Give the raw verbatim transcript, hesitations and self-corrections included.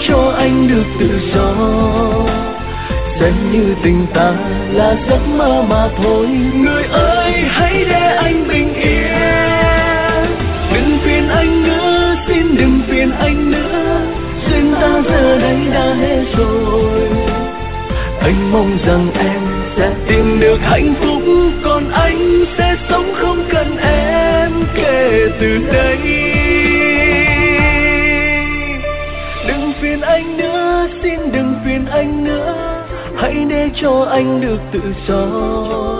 cho anh được tự do. Xem như tình ta là giấc mơ mà thôi. Người ơi hãy để anh bình yên, đừng phiền anh nữa, xin đừng phiền anh nữa. Duyên ta giờ đây đã hết rồi. Anh mong rằng em sẽ tìm được hạnh phúc, còn anh sẽ sống không cần em kể từ đây. Đừng phiền anh nữa, xin đừng phiền anh nữa, hãy để cho anh được tự do.